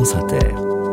France Inter.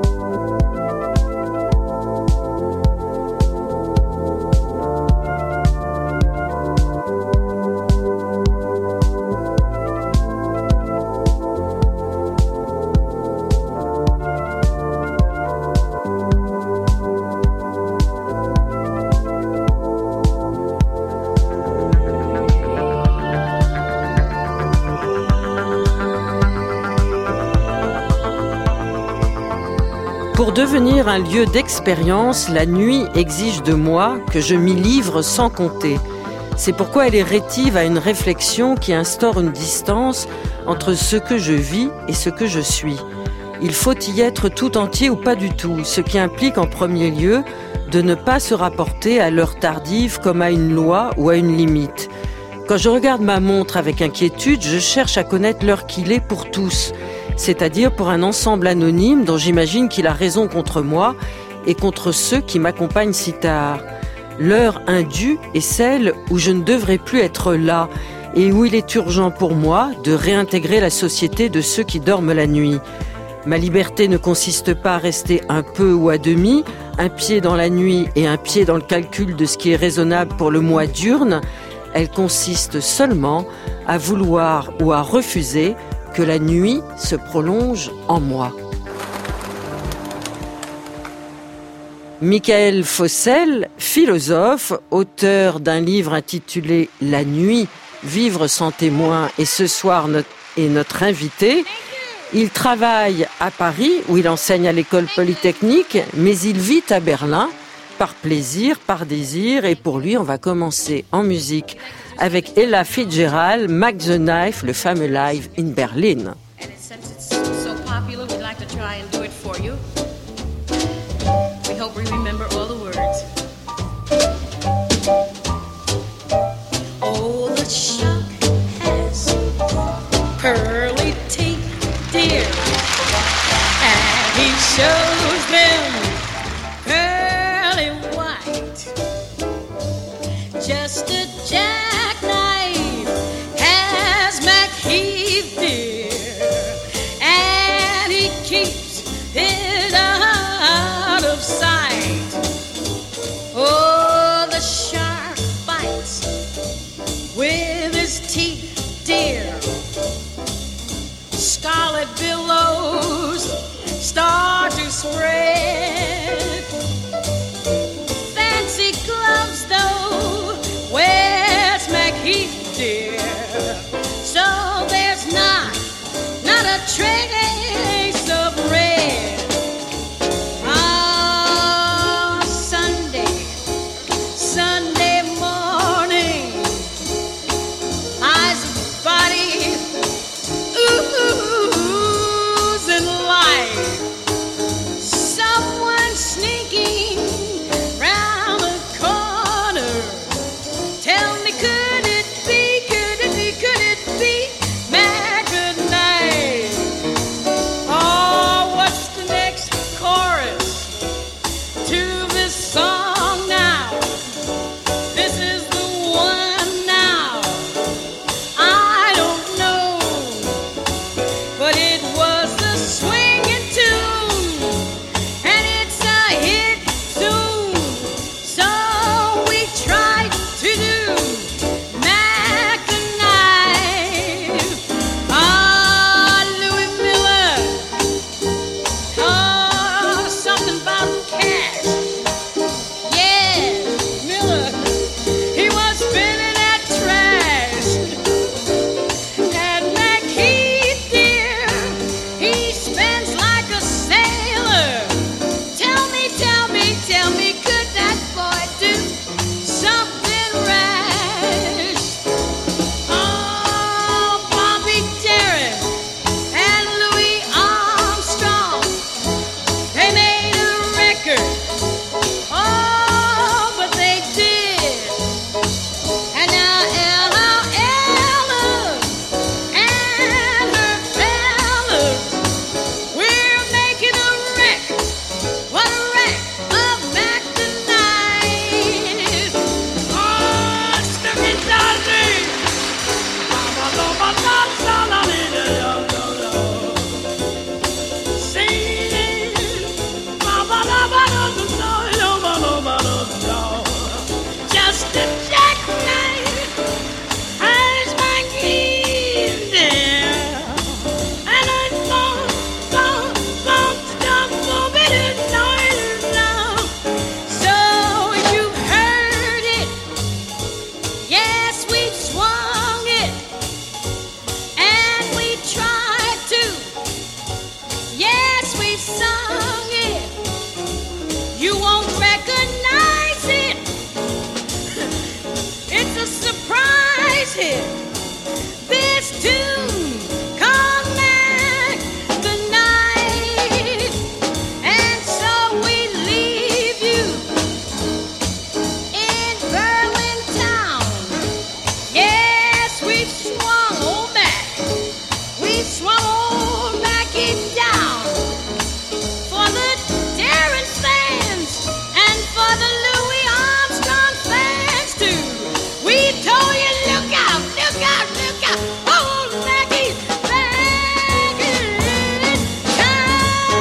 Pour devenir un lieu d'expérience, la nuit exige de moi que je m'y livre sans compter. C'est pourquoi elle est rétive à une réflexion qui instaure une distance entre ce que je vis et ce que je suis. Il faut y être tout entier ou pas du tout, ce qui implique en premier lieu de ne pas se rapporter à l'heure tardive comme à une loi ou à une limite. Quand je regarde ma montre avec inquiétude, je cherche à connaître l'heure qu'il est pour tous, c'est-à-dire pour un ensemble anonyme dont j'imagine qu'il a raison contre moi et contre ceux qui m'accompagnent si tard. L'heure indue est celle où je ne devrais plus être là et où il est urgent pour moi de réintégrer la société de ceux qui dorment la nuit. Ma liberté ne consiste pas à rester un peu ou à demi, un pied dans la nuit et un pied dans le calcul de ce qui est raisonnable pour le mois diurne. Elle consiste seulement à vouloir ou à refuser que la nuit se prolonge en moi. Michael Fossel, philosophe, auteur d'un livre intitulé « La nuit, vivre sans témoin » et ce soir est notre invité. Il travaille à Paris où il enseigne à l'école polytechnique, mais il vit à Berlin par plaisir, par désir et pour lui on va commencer en musique avec Ella Fitzgerald, Mac the Knife, le fameux live in Berlin. Oh, the shark has pearly teeth, dear, and he shows them pearly white. Just a jackknife has MacHeath, dear, and he keeps it out of sight. Oh, the shark bites with his teeth, dear. Scarlet billows start to spread. Fancy gloves, though, where's MacHeath, dear? So there's not a trace of red. Ah, Sunday morning, eyes of body oozing life. Someone sneaking round the corner. Tell me, could it be Mac the Knife? You won't recognize it. It's a surprise hit. This tune coming the night, and so we leave you in Berlin town. Yes, we've swung old Mac. We swung old Mackie down for the Darren fans and for the Louis Armstrong fans too. We told you, look out, look out, look out. Old Mackie's back in town.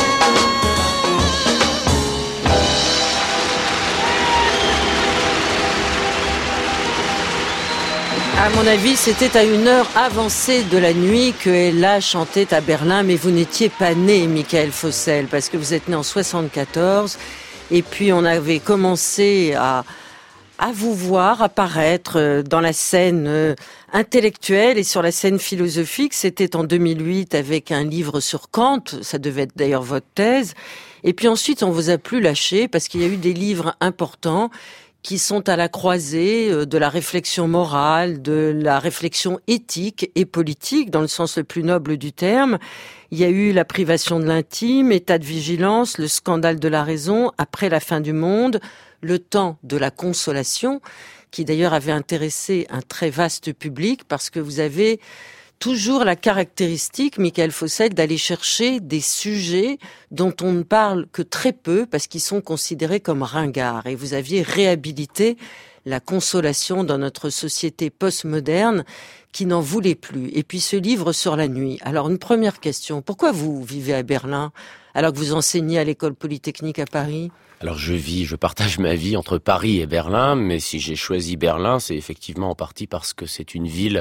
À mon avis, c'était à une heure avancée de la nuit que Ella chantait à Berlin, mais vous n'étiez pas né, Michael Fossel, parce que vous êtes né en 74, et puis on avait commencé à vous voir apparaître dans la scène intellectuelle et sur la scène philosophique. C'était en 2008 avec un livre sur Kant, ça devait être d'ailleurs votre thèse, et puis ensuite on vous a plus lâché parce qu'il y a eu des livres importants qui sont à la croisée de la réflexion morale, de la réflexion éthique et politique, dans le sens le plus noble du terme. Il y a eu La privation de l'intime, État de vigilance, Le scandale de la raison, Après la fin du monde, Le temps de la consolation, qui d'ailleurs avait intéressé un très vaste public, parce que vous avez toujours la caractéristique, Michael Fossel, d'aller chercher des sujets dont on ne parle que très peu parce qu'ils sont considérés comme ringards. Et vous aviez réhabilité la consolation dans notre société postmoderne qui n'en voulait plus. Et puis ce livre sur la nuit. Alors une première question, pourquoi vous vivez à Berlin alors que vous enseignez à l'école polytechnique à Paris ? Alors je partage ma vie entre Paris et Berlin, mais si j'ai choisi Berlin, c'est effectivement en partie parce que c'est une ville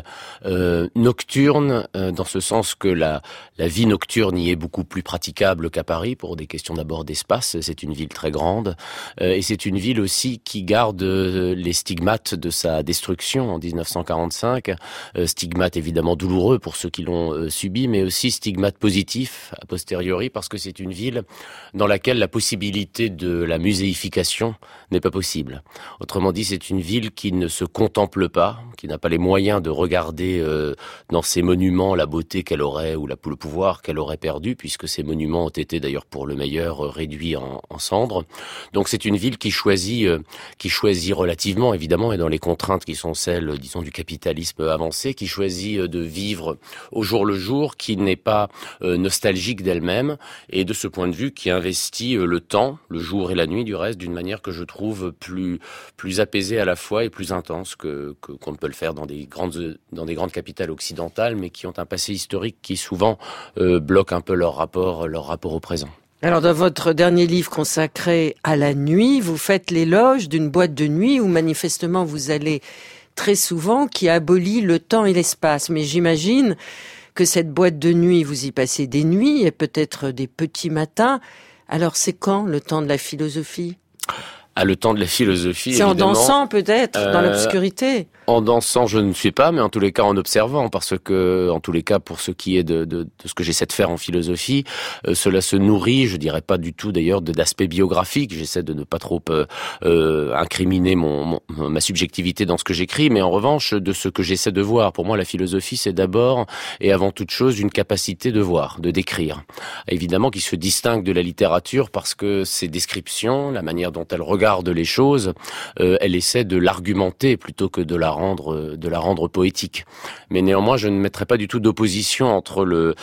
nocturne, dans ce sens que la vie nocturne y est beaucoup plus praticable qu'à Paris, pour des questions d'abord d'espace. C'est une ville très grande, et c'est une ville aussi qui garde les stigmates de sa destruction en 1945, stigmates évidemment douloureux pour ceux qui l'ont subi, mais aussi stigmates positifs a posteriori, parce que c'est une ville dans laquelle la possibilité de la muséification n'est pas possible. Autrement dit, c'est une ville qui ne se contemple pas, qui n'a pas les moyens de regarder dans ses monuments la beauté qu'elle aurait ou le pouvoir qu'elle aurait perdu, puisque ces monuments ont été d'ailleurs pour le meilleur réduits en cendres. Donc c'est une ville qui choisit relativement, évidemment, et dans les contraintes qui sont celles, disons, du capitalisme avancé, qui choisit de vivre au jour le jour, qui n'est pas nostalgique d'elle-même, et de ce point de vue qui investit le temps, le jour et la nuit du reste, d'une manière que je trouve plus apaisée à la fois et plus intense qu'on ne peut le faire dans des grandes capitales occidentales, mais qui ont un passé historique qui souvent bloque un peu leur rapport au présent. Alors dans votre dernier livre consacré à la nuit, vous faites l'éloge d'une boîte de nuit où manifestement vous allez très souvent, qui abolit le temps et l'espace. Mais j'imagine que cette boîte de nuit, vous y passez des nuits et peut-être des petits matins. Alors c'est quand le temps de la philosophie ? Le temps de la philosophie, c'est évidemment. En dansant peut-être, dans l'obscurité. En dansant, je ne sais pas, mais en tous les cas en observant, parce que, en tous les cas, pour ce qui est de ce que j'essaie de faire en philosophie, cela se nourrit, je dirais pas du tout d'ailleurs d'aspects biographiques. J'essaie de ne pas trop incriminer ma subjectivité dans ce que j'écris, mais en revanche de ce que j'essaie de voir. Pour moi, la philosophie, c'est d'abord et avant toute chose une capacité de voir, de décrire. Évidemment, qui se distingue de la littérature parce que ses descriptions, la manière dont elle regarde les choses, elle essaie de l'argumenter plutôt que de la rendre poétique. Mais néanmoins, je ne mettrai pas du tout d'opposition entre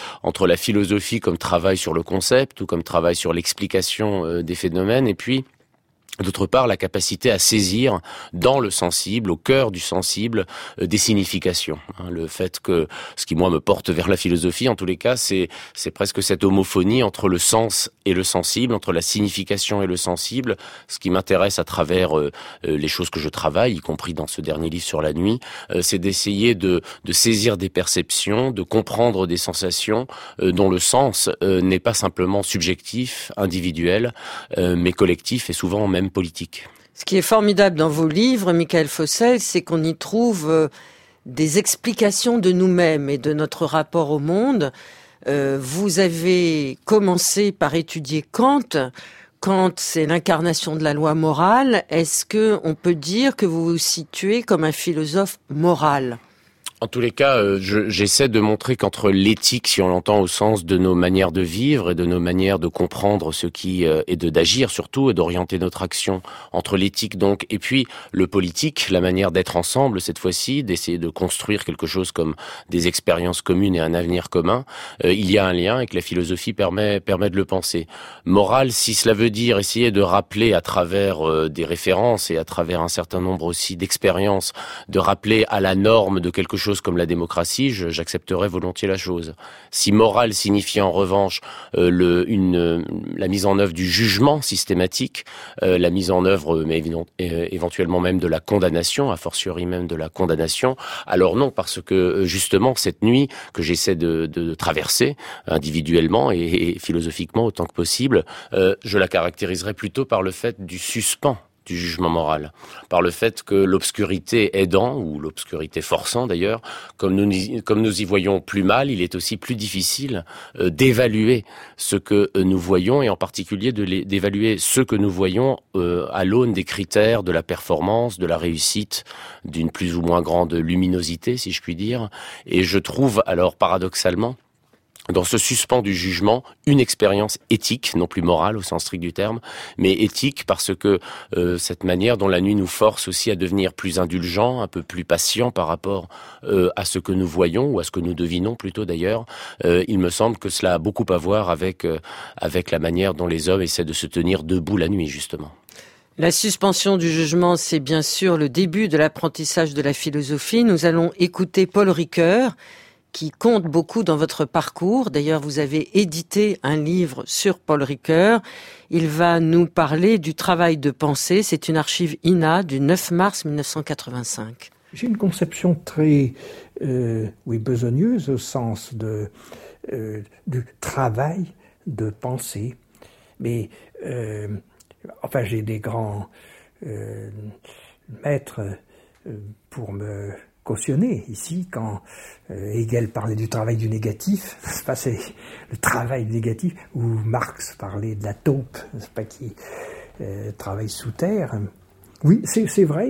la philosophie comme travail sur le concept ou comme travail sur l'explication des phénomènes, et puis d'autre part, la capacité à saisir dans le sensible, au cœur du sensible, des significations. Le fait que, ce qui moi me porte vers la philosophie, en tous les cas, c'est presque cette homophonie entre le sens et le sensible, entre la signification et le sensible. Ce qui m'intéresse à travers les choses que je travaille, y compris dans ce dernier livre sur la nuit, c'est d'essayer de saisir des perceptions, de comprendre des sensations dont le sens n'est pas simplement subjectif, individuel, mais collectif et souvent même politique. Ce qui est formidable dans vos livres, Michael Fossel, c'est qu'on y trouve des explications de nous-mêmes et de notre rapport au monde. Vous avez commencé par étudier Kant. Kant, c'est l'incarnation de la loi morale. Est-ce que on peut dire que vous vous situez comme un philosophe moral ? En tous les cas, j'essaie de montrer qu'entre l'éthique, si on l'entend au sens de nos manières de vivre et de nos manières de comprendre ce qui est d'agir surtout et d'orienter notre action, entre l'éthique donc et puis le politique, la manière d'être ensemble cette fois-ci, d'essayer de construire quelque chose comme des expériences communes et un avenir commun, il y a un lien et que la philosophie permet de le penser. Morale, si cela veut dire essayer de rappeler à travers des références et à travers un certain nombre aussi d'expériences, de rappeler à la norme de quelque chose comme la démocratie, j'accepterais volontiers la chose. Si morale signifie en revanche la mise en œuvre du jugement systématique, la mise en œuvre éventuellement même de la condamnation, a fortiori même de la condamnation, alors non, parce que justement cette nuit que j'essaie de traverser individuellement et philosophiquement autant que possible, je la caractériserais plutôt par le fait du suspens du jugement moral, par le fait que l'obscurité aidant, ou l'obscurité forçant d'ailleurs, comme nous y voyons plus mal, il est aussi plus difficile d'évaluer ce que nous voyons, et en particulier d'évaluer ce que nous voyons à l'aune des critères de la performance, de la réussite, d'une plus ou moins grande luminosité, si je puis dire. Et je trouve alors paradoxalement dans ce suspens du jugement, une expérience éthique, non plus morale au sens strict du terme, mais éthique parce que cette manière dont la nuit nous force aussi à devenir plus indulgents, un peu plus patients par rapport à ce que nous voyons, ou à ce que nous devinons plutôt d'ailleurs, il me semble que cela a beaucoup à voir avec la manière dont les hommes essaient de se tenir debout la nuit, justement. La suspension du jugement, c'est bien sûr le début de l'apprentissage de la philosophie. Nous allons écouter Paul Ricoeur, qui compte beaucoup dans votre parcours. D'ailleurs, vous avez édité un livre sur Paul Ricoeur. Il va nous parler du travail de pensée. C'est une archive INA du 9 mars 1985. J'ai une conception très besogneuse au sens du travail de pensée. Mais j'ai des grands maîtres pour me cautionner ici quand Hegel parlait du travail du négatif, c'est le travail du négatif, ou Marx parlait de la taupe, qui travaille sous terre. Oui, c'est vrai.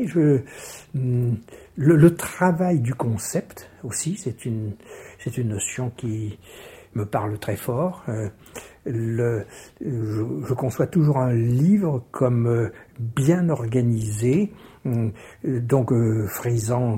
Le travail du concept aussi, c'est une notion qui me parle très fort. Je conçois toujours un livre comme bien organisé, donc frisant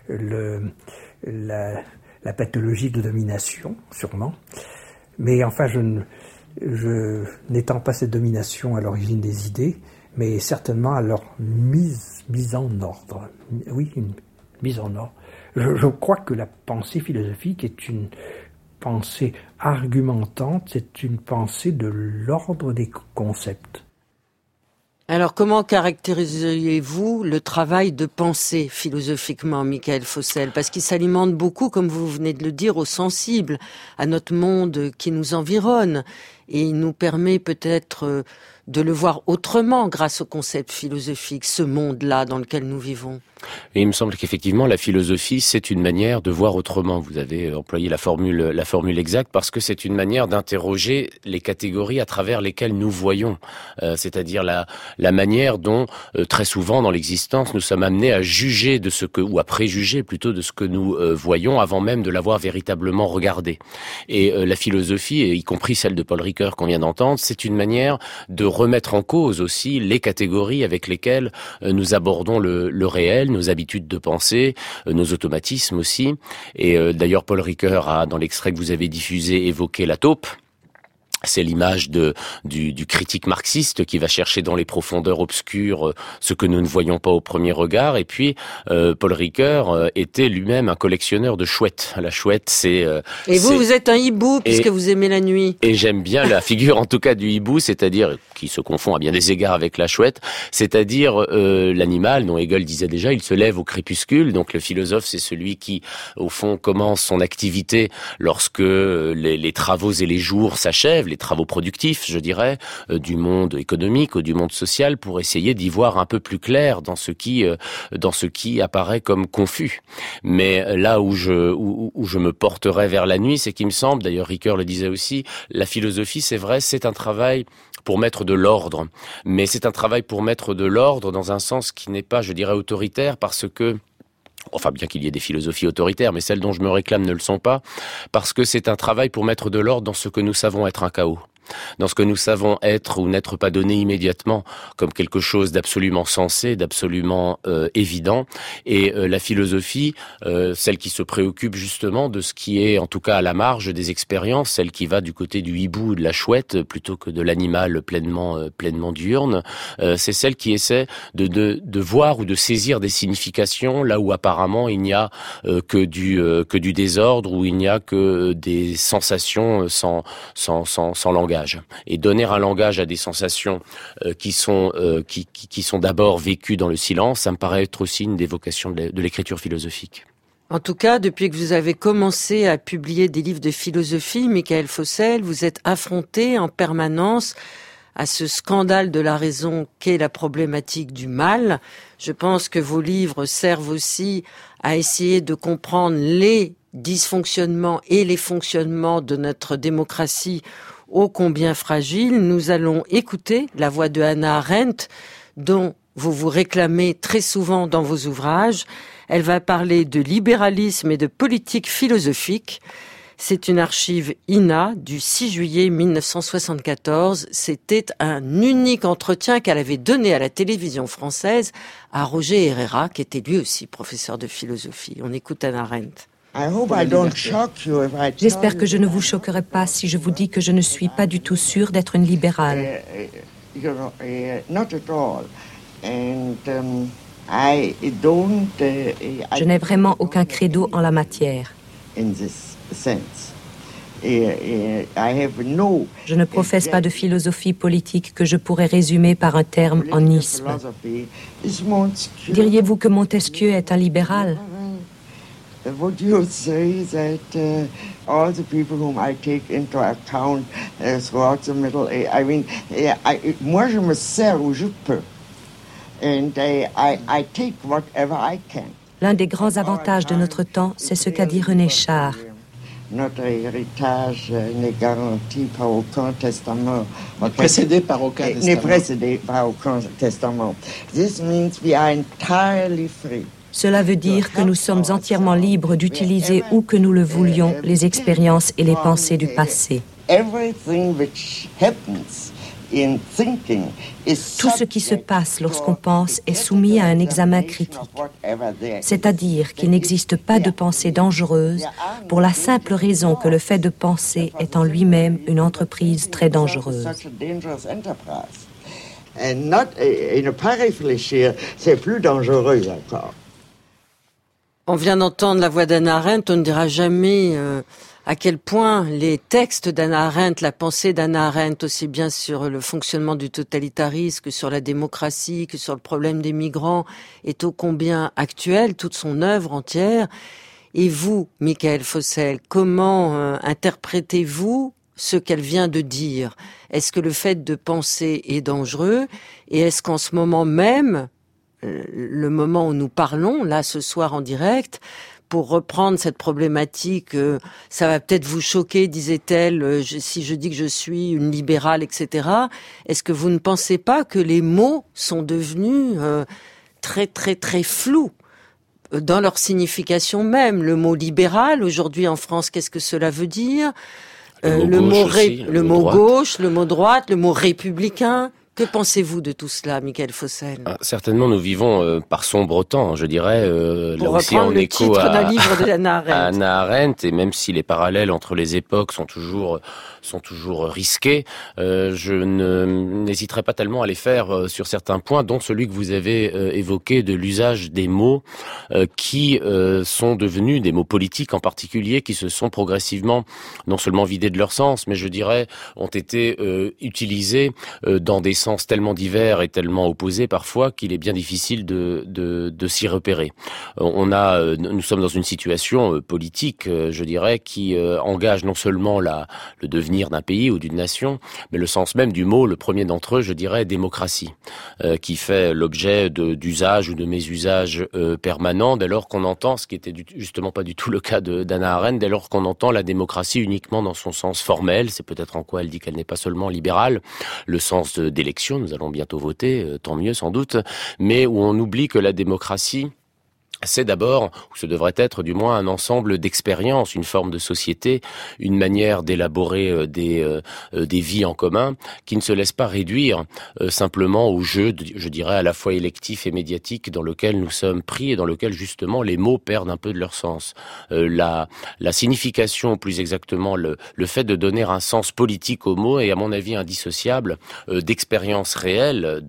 la pathologie de domination, sûrement. Mais enfin, je n'étends pas cette domination à l'origine des idées, mais certainement à leur mise en ordre. Oui, une mise en ordre. Je crois que la pensée philosophique est une pensée argumentante, c'est une pensée de l'ordre des concepts. Alors, comment caractériseriez-vous le travail de pensée philosophiquement, Michael Fossel ? Parce qu'il s'alimente beaucoup, comme vous venez de le dire, au sensible, à notre monde qui nous environne. Et il nous permet peut-être de le voir autrement grâce au concept philosophique, ce monde-là dans lequel nous vivons. Et il me semble qu'effectivement, la philosophie, c'est une manière de voir autrement. Vous avez employé la formule exacte, parce que c'est une manière d'interroger les catégories à travers lesquelles nous voyons. C'est-à-dire la manière dont, très souvent dans l'existence, nous sommes amenés à juger ou à préjuger plutôt de ce que nous voyons avant même de l'avoir véritablement regardé. Et la philosophie, y compris celle de Paul Ricoeur qu'on vient d'entendre, c'est une manière de remettre en cause aussi les catégories avec lesquelles nous abordons le réel, nos habitudes de pensée, nos automatismes aussi. Et d'ailleurs, Paul Ricoeur a, dans l'extrait que vous avez diffusé, évoqué la taupe. C'est l'image du critique marxiste qui va chercher dans les profondeurs obscures ce que nous ne voyons pas au premier regard. Et puis, Paul Ricoeur était lui-même un collectionneur de chouettes. La chouette, c'est... vous êtes un hibou, puisque vous aimez la nuit. Et j'aime bien la figure, en tout cas, du hibou, c'est-à-dire, qui se confond à bien des égards avec la chouette, c'est-à-dire l'animal dont Hegel disait déjà, il se lève au crépuscule. Donc le philosophe, c'est celui qui, au fond, commence son activité lorsque les travaux et les jours s'achèvent, les travaux productifs, je dirais, du monde économique ou du monde social, pour essayer d'y voir un peu plus clair dans ce qui apparaît comme confus. Mais là où je me porterais vers la nuit, c'est qu'il me semble, d'ailleurs Ricoeur le disait aussi, la philosophie, c'est vrai, c'est un travail pour mettre de l'ordre. Mais c'est un travail pour mettre de l'ordre dans un sens qui n'est pas, je dirais, autoritaire, parce que enfin, bien qu'il y ait des philosophies autoritaires, mais celles dont je me réclame ne le sont pas, parce que c'est un travail pour mettre de l'ordre dans ce que nous savons être un chaos. Dans ce que nous savons être ou n'être pas donné immédiatement comme quelque chose d'absolument sensé, d'absolument évident. Et la philosophie, celle qui se préoccupe justement de ce qui est en tout cas à la marge des expériences, celle qui va du côté du hibou ou de la chouette plutôt que de l'animal pleinement diurne, c'est celle qui essaie de voir ou de saisir des significations là où apparemment il n'y a que du désordre, où il n'y a que des sensations sans langage. Et donner un langage à des sensations qui sont d'abord vécues dans le silence, ça me paraît être aussi une des vocations de l'écriture philosophique. En tout cas, depuis que vous avez commencé à publier des livres de philosophie, Michael Fossel, vous êtes affronté en permanence à ce scandale de la raison qu'est la problématique du mal. Je pense que vos livres servent aussi à essayer de comprendre les dysfonctionnements et les fonctionnements de notre démocratie ô combien fragile. Nous allons écouter la voix de Hannah Arendt, dont vous vous réclamez très souvent dans vos ouvrages. Elle va parler de libéralisme et de politique philosophique. C'est une archive INA du 6 juillet 1974. C'était un unique entretien qu'elle avait donné à la télévision française à Roger Herrera, qui était lui aussi professeur de philosophie. On écoute Hannah Arendt. J'espère que je ne vous choquerai pas si je vous dis que je ne suis pas du tout sûre d'être une libérale. Je n'ai vraiment aucun credo en la matière. Je ne professe pas de philosophie politique que je pourrais résumer par un terme en isme. Diriez-vous que Montesquieu est un libéral? Would you say that all the people whom I take into account throughout the Middle Age, moi je me sers où je peux, and I take whatever I can. L'un des grands avantages de notre temps, c'est ce qu'a dit René Char. Notre héritage n'est garanti par aucun testament. N'est précédé par aucun testament. This means we are entirely free. Cela veut dire que nous sommes entièrement libres d'utiliser où que nous le voulions les expériences et les pensées du passé. Tout ce qui se passe lorsqu'on pense est soumis à un examen critique. C'est-à-dire qu'il n'existe pas de pensée dangereuse pour la simple raison que le fait de penser est en lui-même une entreprise très dangereuse. Et ne pas réfléchir, c'est plus dangereux encore. On vient d'entendre la voix d'Hannah Arendt, on ne dira jamais à quel point les textes d'Hannah Arendt, la pensée d'Hannah Arendt, aussi bien sur le fonctionnement du totalitarisme que sur la démocratie, que sur le problème des migrants, est ô combien actuelle, toute son œuvre entière. Et vous, Michael Fossel, comment interprétez-vous ce qu'elle vient de dire? Est-ce que le fait de penser est dangereux? Et est-ce qu'en ce moment même, le moment où nous parlons, là, ce soir en direct, pour reprendre cette problématique, ça va peut-être vous choquer, disait-elle, si je dis que je suis une libérale, etc. Est-ce que vous ne pensez pas que les mots sont devenus très, très, très flous dans leur signification même? Le mot libéral, aujourd'hui en France, qu'est-ce que cela veut dire? Le mot gauche, le mot droite, le mot républicain. Que pensez-vous de tout cela, Michael Fossel? Certainement, nous vivons par sombre temps, je dirais, là aussi en écho à livre de Hannah Arendt, et même si les parallèles entre les époques sont toujours risqués, je n'hésiterai pas tellement à les faire sur certains points, dont celui que vous avez évoqué de l'usage des mots qui sont devenus des mots politiques en particulier, qui se sont progressivement non seulement vidés de leur sens, mais je dirais ont été utilisés dans des sens sens tellement divers et tellement opposés parfois qu'il est bien difficile de s'y repérer. Nous sommes dans une situation politique, je dirais, qui engage non seulement le devenir d'un pays ou d'une nation, mais le sens même du mot, le premier d'entre eux, je dirais, démocratie, qui fait l'objet d'usages ou de mésusages permanents dès lors qu'on entend, ce qui était justement pas du tout le cas d'Hannah Arendt, dès lors qu'on entend la démocratie uniquement dans son sens formel. C'est peut-être en quoi elle dit qu'elle n'est pas seulement libérale, le sens d'élection, nous allons bientôt voter, tant mieux sans doute, mais où on oublie que la démocratie, c'est d'abord, ou ce devrait être du moins, un ensemble d'expériences, une forme de société, une manière d'élaborer des vies en commun qui ne se laisse pas réduire simplement au jeu, je dirais, à la fois électif et médiatique dans lequel nous sommes pris et dans lequel justement les mots perdent un peu de leur sens. La signification, plus exactement le fait de donner un sens politique aux mots est à mon avis indissociable d'expériences réelles.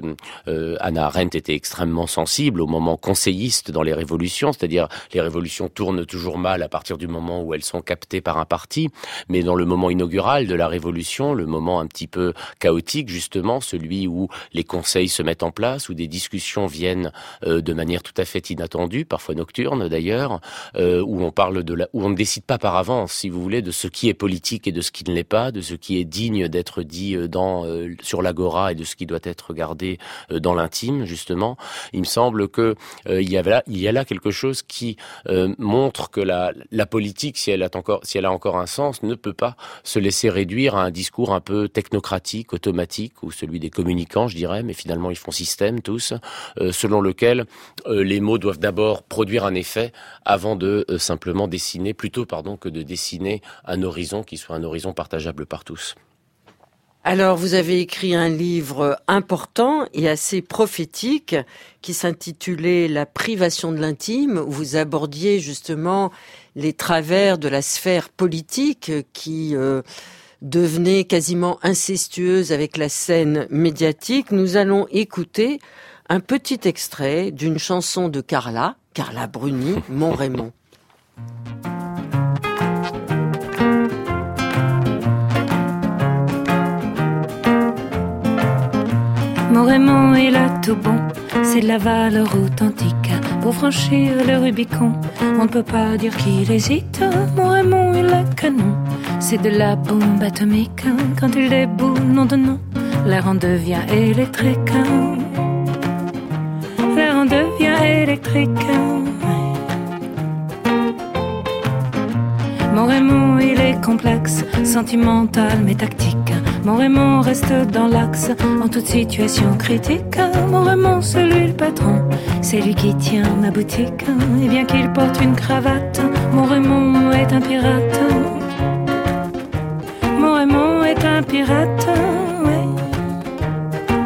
Hannah Arendt était extrêmement sensible au moment conseilliste dans les révolutions, c'est-à-dire les révolutions tournent toujours mal à partir du moment où elles sont captées par un parti, mais dans le moment inaugural de la révolution, le moment un petit peu chaotique justement, celui où les conseils se mettent en place, où des discussions viennent de manière tout à fait inattendue, parfois nocturne d'ailleurs, où on ne décide pas par avance, si vous voulez, de ce qui est politique et de ce qui ne l'est pas, de ce qui est digne d'être dit sur l'agora et de ce qui doit être gardé dans l'intime justement. Il me semble que il y a là quelque chose qui montre que la politique, si elle a encore un sens, ne peut pas se laisser réduire à un discours un peu technocratique, automatique, ou celui des communicants, je dirais, mais finalement ils font système tous, selon lequel les mots doivent d'abord produire un effet avant de simplement dessiner, plutôt que de dessiner un horizon qui soit un horizon partageable par tous. Alors, vous avez écrit un livre important et assez prophétique qui s'intitulait « La privation de l'intime », où vous abordiez justement les travers de la sphère politique qui devenait quasiment incestueuse avec la scène médiatique. Nous allons écouter un petit extrait d'une chanson de Carla Bruni, Mon Raymond. Mon Raymond est là tout bon, c'est de la valeur authentique. Pour franchir le Rubicon, on ne peut pas dire qu'il hésite. Mon Raymond est le canon, c'est de la bombe atomique. Quand il déboule, nom de nom, l'air en devient électrique. L'air en devient électrique. Mon Raymond, il est complexe, sentimental mais tactique. Mon Raymond reste dans l'axe, en toute situation critique. Mon Raymond, c'est lui le patron, c'est lui qui tient ma boutique. Et bien qu'il porte une cravate, mon Raymond est un pirate. Mon Raymond est un pirate, oui.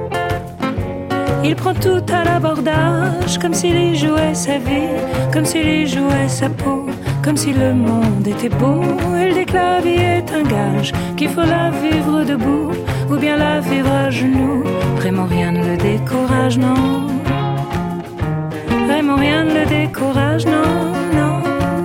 Il prend tout à l'abordage, comme s'il y jouait sa vie, comme s'il y jouait sa peau. Comme si le monde était beau, il dit que la vie est un gage, qu'il faut la vivre debout, ou bien la vivre à genoux. Raymond, rien ne le décourage, non. Raymond, rien ne le décourage, non, non.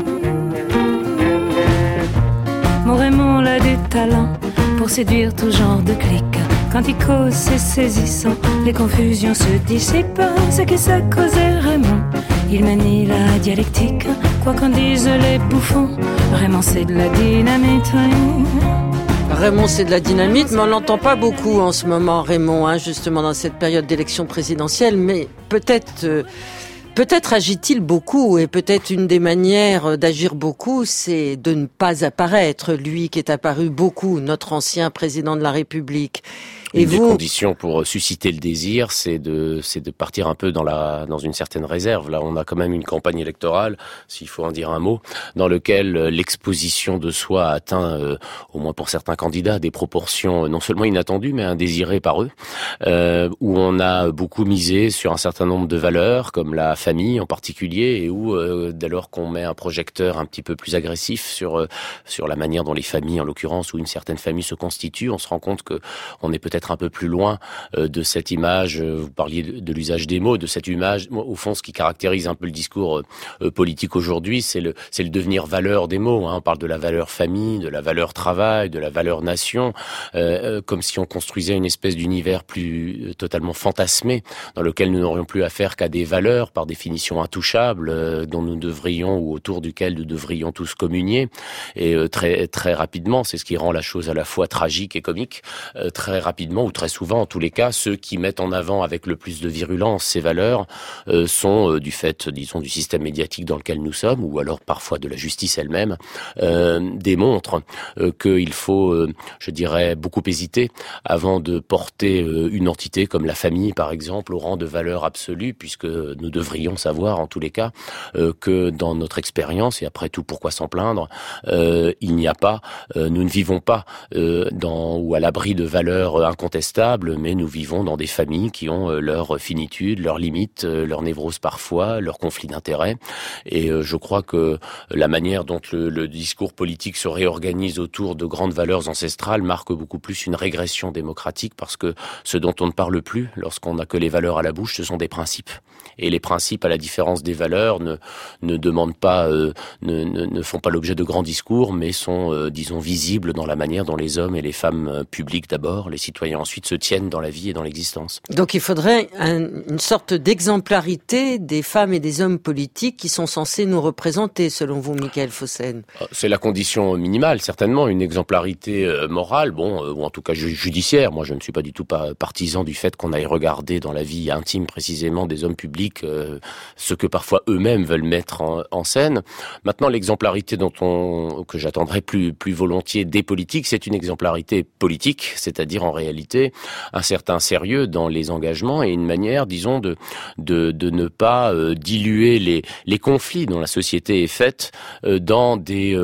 Mon Raymond a du talent pour séduire tout genre de clics. Quand il cause, c'est saisissant, les confusions se dissipent. C'est qui sait causer Raymond, il manie la dialectique. Quoi qu'en disent les bouffons, Raymond c'est de la dynamite. Raymond c'est de la dynamite, mais on l'entend pas beaucoup en ce moment, Raymond, justement dans cette période d'élection présidentielle, mais peut-être agit-il beaucoup, et peut-être une des manières d'agir beaucoup, c'est de ne pas apparaître, lui qui est apparu beaucoup, notre ancien président de la République. Une des conditions pour susciter le désir, c'est de partir un peu dans une certaine réserve. Là, on a quand même une campagne électorale, s'il faut en dire un mot, dans lequel l'exposition de soi atteint, au moins pour certains candidats, des proportions non seulement inattendues, mais indésirées par eux, où on a beaucoup misé sur un certain nombre de valeurs, comme la famille en particulier, et où, dès lors qu'on met un projecteur un petit peu plus agressif sur la manière dont les familles, en l'occurrence, ou une certaine famille se constitue, on se rend compte que on est peut-être peut-être un peu plus loin de cette image. Vous parliez de l'usage des mots, de cette image. Au fond, ce qui caractérise un peu le discours politique aujourd'hui, c'est le devenir valeur des mots. On parle de la valeur famille, de la valeur travail, de la valeur nation, comme si on construisait une espèce d'univers plus totalement fantasmé, dans lequel nous n'aurions plus affaire qu'à des valeurs, par définition intouchables, dont nous devrions, ou autour duquel nous devrions tous communier. Et très très rapidement, c'est ce qui rend la chose à la fois tragique et comique, très rapidement, ou très souvent en tous les cas, ceux qui mettent en avant avec le plus de virulence ces valeurs sont, du fait, disons, du système médiatique dans lequel nous sommes, ou alors parfois de la justice elle-même, démontrent qu'il faut, je dirais, beaucoup hésiter avant de porter une entité comme la famille, par exemple, au rang de valeur absolue, puisque nous devrions savoir, en tous les cas, que dans notre expérience, et après tout, pourquoi s'en plaindre, il n'y a pas, nous ne vivons pas ou à l'abri de valeurs incontestables, mais nous vivons dans des familles qui ont leur finitude, leurs limites, leurs névroses parfois, leurs conflits d'intérêts. Et je crois que la manière dont le discours politique se réorganise autour de grandes valeurs ancestrales marque beaucoup plus une régression démocratique, parce que ce dont on ne parle plus lorsqu'on n'a que les valeurs à la bouche, ce sont des principes. Et les principes, à la différence des valeurs, ne demandent pas, ne font pas l'objet de grands discours, mais sont, disons, visibles dans la manière dont les hommes et les femmes publiques d'abord, les citoyens ensuite, se tiennent dans la vie et dans l'existence. Donc il faudrait une sorte d'exemplarité des femmes et des hommes politiques qui sont censés nous représenter, selon vous, Michael Fossen. C'est la condition minimale, certainement, une exemplarité morale, ou en tout cas judiciaire. Moi, je ne suis pas du tout partisan du fait qu'on aille regarder dans la vie intime précisément des hommes publics ce que parfois eux-mêmes veulent mettre en scène. Maintenant, l'exemplarité que j'attendrais plus volontiers des politiques, c'est une exemplarité politique, c'est-à-dire en réalité un certain sérieux dans les engagements et une manière, disons, de ne pas diluer les conflits dont la société est faite dans des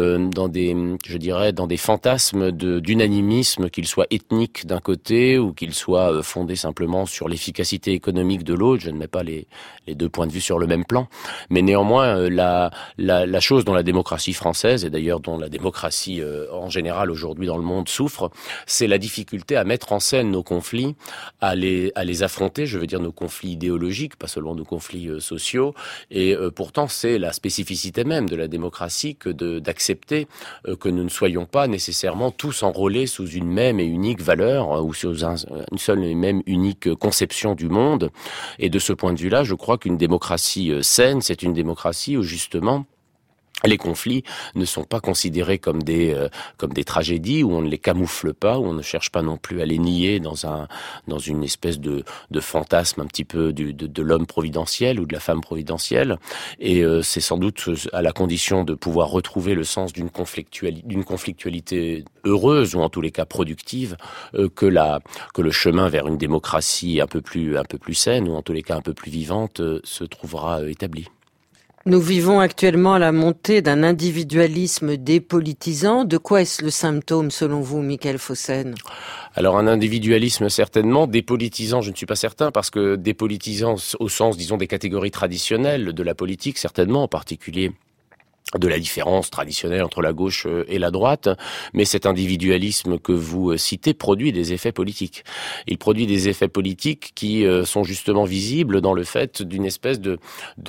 fantasmes d'unanimisme, qu'ils soient ethniques d'un côté ou qu'ils soient fondés simplement sur l'efficacité économique de l'autre. Je ne mets pas les deux points de vue sur le même plan, mais néanmoins la chose dont la démocratie française, et d'ailleurs dont la démocratie en général aujourd'hui dans le monde souffre, c'est la difficulté à mettre en scène nos conflits, à les affronter, je veux dire nos conflits idéologiques, pas seulement nos conflits sociaux, et pourtant c'est la spécificité même de la démocratie que d'accepter que nous ne soyons pas nécessairement tous enrôlés sous une même et unique valeur, ou sous une seule et même unique conception du monde. Et de ce point de vue-là, je crois qu'une démocratie saine, c'est une démocratie où justement les conflits ne sont pas considérés comme des tragédies, où on ne les camoufle pas, où on ne cherche pas non plus à les nier dans une espèce de fantasme un petit peu de l'homme providentiel ou de la femme providentielle. Et c'est sans doute à la condition de pouvoir retrouver le sens d'une conflictualité heureuse, ou en tous les cas productive, que le chemin vers une démocratie un peu plus saine, ou en tous les cas un peu plus vivante, se trouvera établi. Nous vivons actuellement à la montée d'un individualisme dépolitisant. De quoi est-ce le symptôme, selon vous, Michael Fossen ? Alors un individualisme certainement, dépolitisant je ne suis pas certain, parce que dépolitisant au sens, disons, des catégories traditionnelles de la politique, certainement, en particulier de la différence traditionnelle entre la gauche et la droite, mais cet individualisme que vous citez produit des effets politiques. Il produit des effets politiques qui sont justement visibles dans le fait d'une espèce de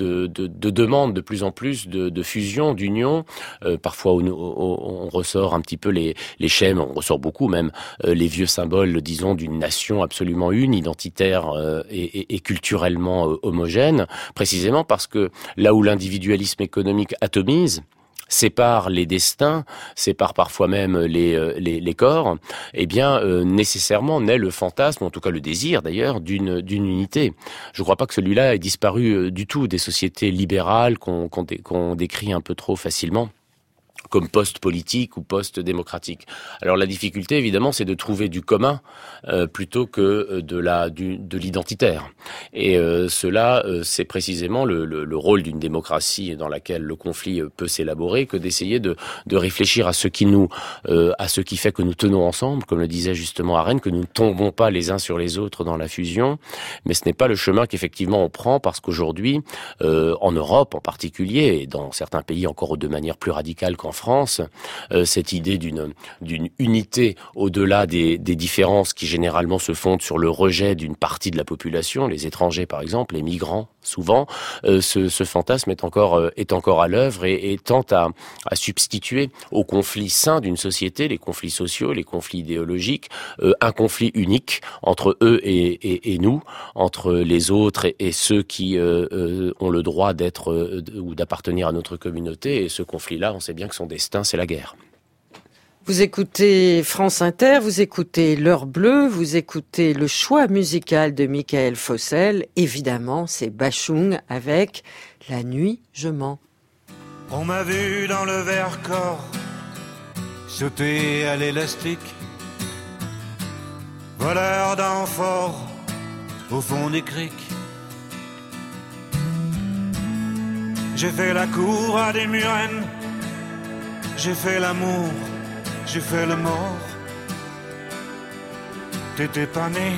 demande de plus en plus de fusion, d'union. Parfois on ressort un petit peu les schèmes, on ressort beaucoup même les vieux symboles, disons, d'une nation absolument une, identitaire et culturellement homogène, précisément parce que là où l'individualisme économique atomise, sépare les destins, sépare parfois même les corps, eh bien nécessairement naît le fantasme, en tout cas le désir d'ailleurs, d'une unité. Je ne crois pas que celui-là ait disparu du tout des sociétés libérales qu'on décrit un peu trop facilement comme post-politique ou post-démocratique. Alors la difficulté, évidemment, c'est de trouver du commun plutôt que de l'identitaire. Et cela, c'est précisément le rôle d'une démocratie dans laquelle le conflit peut s'élaborer, que d'essayer de réfléchir à ce qui fait que nous tenons ensemble, comme le disait justement Arendt, que nous ne tombons pas les uns sur les autres dans la fusion. Mais ce n'est pas le chemin qu'effectivement on prend, parce qu'aujourd'hui, en Europe en particulier, et dans certains pays encore de manière plus radicale qu'en France, cette idée d'une unité au-delà des différences qui généralement se fondent sur le rejet d'une partie de la population, les étrangers par exemple, les migrants souvent, ce fantasme est encore à l'œuvre et tend à substituer aux conflits sains d'une société, les conflits sociaux, les conflits idéologiques, un conflit unique entre eux et nous, entre les autres et ceux qui ont le droit d'être ou d'appartenir à notre communauté. Et ce conflit-là, on sait bien que son destin, c'est la guerre. Vous écoutez France Inter, vous écoutez L'Heure Bleue, vous écoutez le choix musical de Michael Fossel. Évidemment, c'est Bachung avec La nuit, je mens. On m'a vu dans le Vercors sauter à l'élastique, voleur d'amphores au fond des criques. J'ai fait la cour à des murennes, j'ai fait l'amour, j'ai fait le mort. T'étais pas né.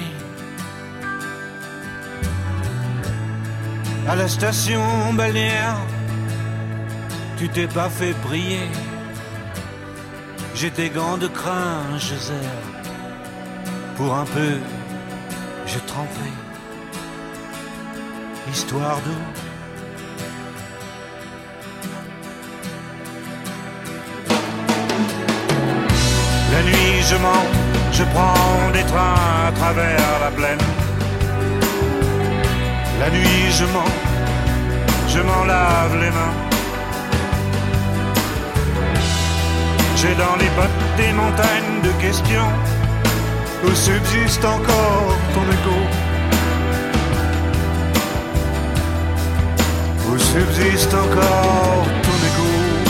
À la station balnéaire, tu t'es pas fait briller. J'ai tes gants de crin, je serre. Pour un peu, j'ai trempé. Histoire d'eau. La nuit je mens, je prends des trains à travers la plaine. La nuit je mens, je m'en lave les mains. J'ai dans les bottes des montagnes de questions où subsiste encore ton écho. Où subsiste encore ton écho.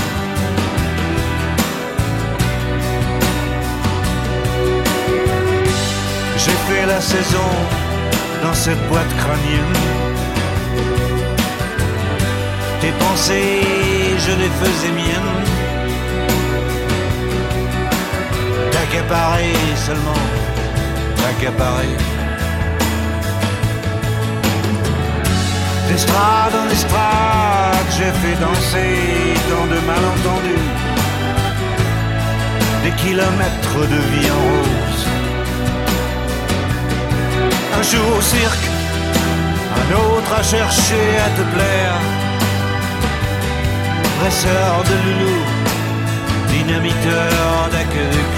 J'ai fait la saison dans cette boîte crânienne. Tes pensées, je les faisais miennes. T'accaparer seulement, t'accaparer. D'estrade en estrade, j'ai fait danser tant de malentendus. Des kilomètres de vie en rose. Un jour au cirque, un autre à chercher à te plaire. Dresseur de loulou, dynamiteur d'aqueduc.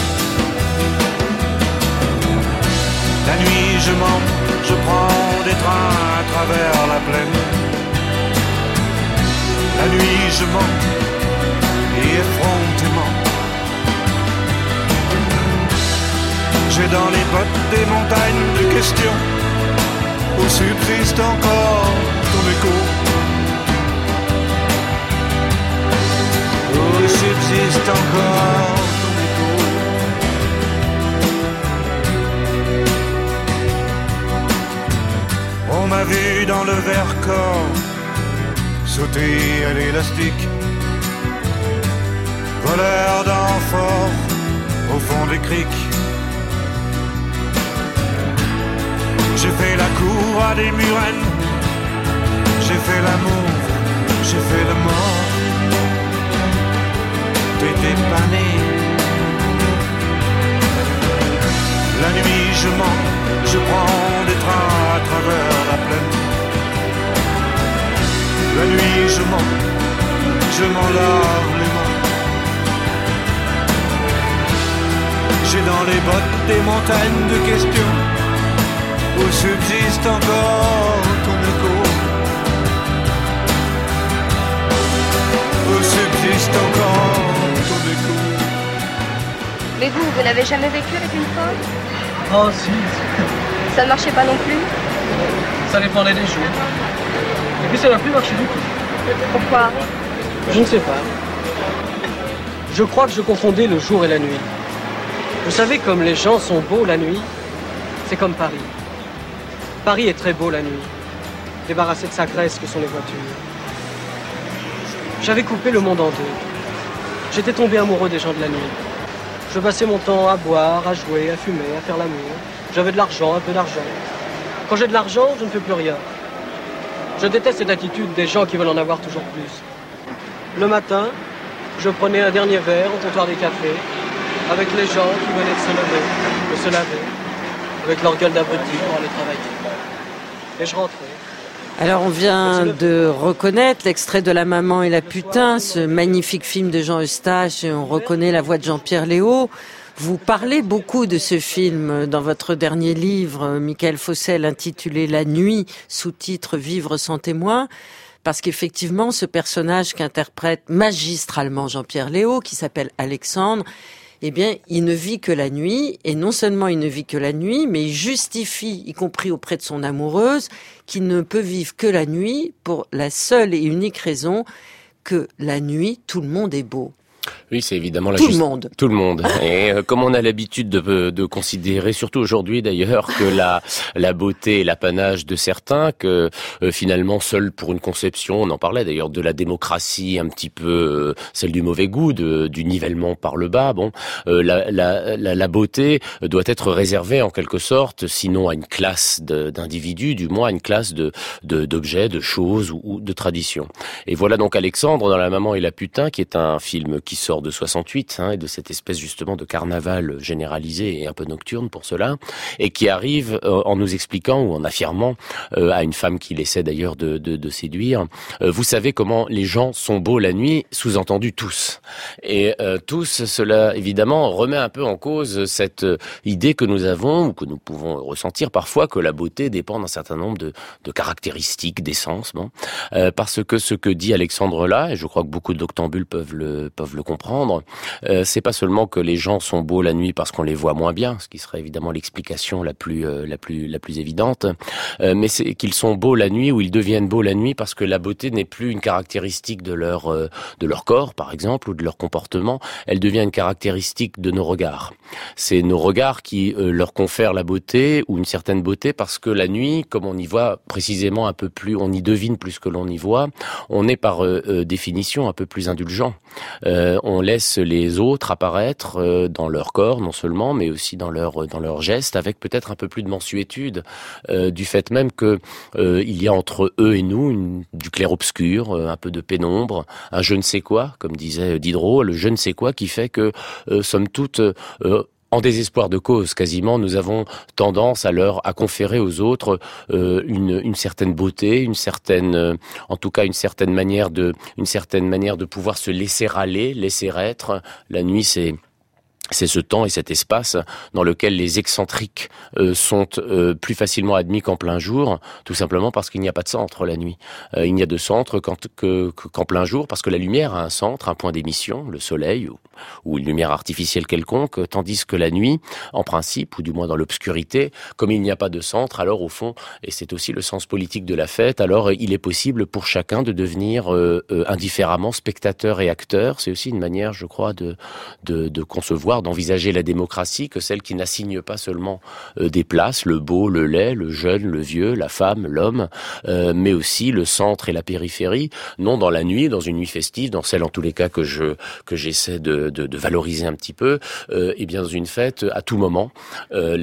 La nuit je mens, je prends des trains à travers la plaine. La nuit je mens, et effrontément. J'ai dans les bottes des montagnes de questions où subsiste encore ton écho. Où subsiste encore ton écho. On m'a vu dans le Vercors sauter à l'élastique, voleur d'amphores au fond des criques. J'ai fait la cour à des murennes, j'ai fait l'amour, j'ai fait le mort. T'étais pas né. La nuit je mens, je prends des trains à travers la plaine. La nuit je mens, je m'en lave les mains. J'ai dans les bottes des montagnes de questions où subsiste encore ton écho. Où subsiste encore ton écho. Mais vous n'avez jamais vécu avec une femme? Oh si. Ça ne marchait pas non plus? Ça dépendait des jours. Et puis ça n'a plus marché du tout. Pourquoi? Je ne sais pas. Je crois que je confondais le jour et la nuit. Vous savez, comme les gens sont beaux la nuit, c'est comme Paris. Paris est très beau la nuit, débarrassé de sa graisse que sont les voitures. J'avais coupé le monde en deux. J'étais tombé amoureux des gens de la nuit. Je passais mon temps à boire, à jouer, à fumer, à faire l'amour. J'avais de l'argent, un peu d'argent. Quand j'ai de l'argent, je ne fais plus rien. Je déteste cette attitude des gens qui veulent en avoir toujours plus. Le matin, je prenais un dernier verre au comptoir des cafés, avec les gens qui venaient de se lever, de se laver, avec leur gueule d'abrutis pour aller travailler. Et je rentrais. Alors on vient de reconnaître l'extrait de La Maman et la Putain, ce magnifique film de Jean Eustache, et on reconnaît la voix de Jean-Pierre Léaud. Vous parlez beaucoup de ce film dans votre dernier livre, Michael Fossel, intitulé La Nuit, sous-titre Vivre sans témoin, parce qu'effectivement ce personnage qu'interprète magistralement Jean-Pierre Léaud, qui s'appelle Alexandre, eh bien, il ne vit que la nuit, et non seulement il ne vit que la nuit, mais il justifie, y compris auprès de son amoureuse, qu'il ne peut vivre que la nuit pour la seule et unique raison que la nuit, tout le monde est beau. Oui, c'est évidemment tout le monde. Tout le monde. Et comme on a l'habitude de considérer, surtout aujourd'hui d'ailleurs, que la beauté est l'apanage de certains, que finalement seul pour une conception, on en parlait d'ailleurs de la démocratie, un petit peu celle du mauvais goût, du nivellement par le bas. Bon, la beauté doit être réservée en quelque sorte, sinon à une classe d'individus, du moins à une classe d'objets, de choses ou de traditions. Et voilà donc Alexandre dans La Maman et la Putain, qui est un film qui sort de 68, et de cette espèce justement de carnaval généralisé et un peu nocturne pour cela, et qui arrive en nous expliquant ou en affirmant à une femme qu'il essaie d'ailleurs de séduire, vous savez comment les gens sont beaux la nuit, sous-entendu tous. Et tous, cela évidemment remet un peu en cause cette idée que nous avons, ou que nous pouvons ressentir parfois, que la beauté dépend d'un certain nombre de caractéristiques, d'essence, parce que ce que dit Alexandre là, et je crois que beaucoup de noctambules peuvent le comprendre, c'est pas seulement que les gens sont beaux la nuit parce qu'on les voit moins bien, ce qui serait évidemment l'explication la plus évidente, mais c'est qu'ils sont beaux la nuit, ou ils deviennent beaux la nuit parce que la beauté n'est plus une caractéristique de leur corps, par exemple, ou de leur comportement, elle devient une caractéristique de nos regards. C'est nos regards qui leur confèrent la beauté, ou une certaine beauté, parce que la nuit, comme on y voit précisément un peu plus, on y devine plus que l'on y voit, on est par définition un peu plus indulgent. On laisse les autres apparaître dans leur corps, non seulement, mais aussi dans leurs gestes, avec peut-être un peu plus de mansuétude, du fait même que il y a entre eux et nous du clair-obscur, un peu de pénombre, un je ne sais quoi, comme disait Diderot, le je ne sais quoi qui fait que, somme toute, en désespoir de cause, quasiment, nous avons tendance à conférer aux autres une certaine beauté, en tout cas une certaine manière de pouvoir se laisser aller, laisser être. La nuit, c'est ce temps et cet espace dans lequel les excentriques sont plus facilement admis qu'en plein jour, tout simplement parce qu'il n'y a pas de centre la nuit. Il n'y a de centre qu'en plein jour, parce que la lumière a un centre, un point d'émission, le soleil ou une lumière artificielle quelconque, tandis que la nuit, en principe, ou du moins dans l'obscurité, comme il n'y a pas de centre, alors au fond, et c'est aussi le sens politique de la fête, alors il est possible pour chacun de devenir indifféremment spectateur et acteur. C'est aussi une manière, je crois, de concevoir, d'envisager la démocratie, que celle qui n'assigne pas seulement des places, le beau, le laid, le jeune, le vieux, la femme, l'homme, mais aussi le centre et la périphérie, non dans la nuit, dans une nuit festive, dans celle en tous les cas que j'essaie de valoriser un petit peu, et bien dans une fête, à tout moment, la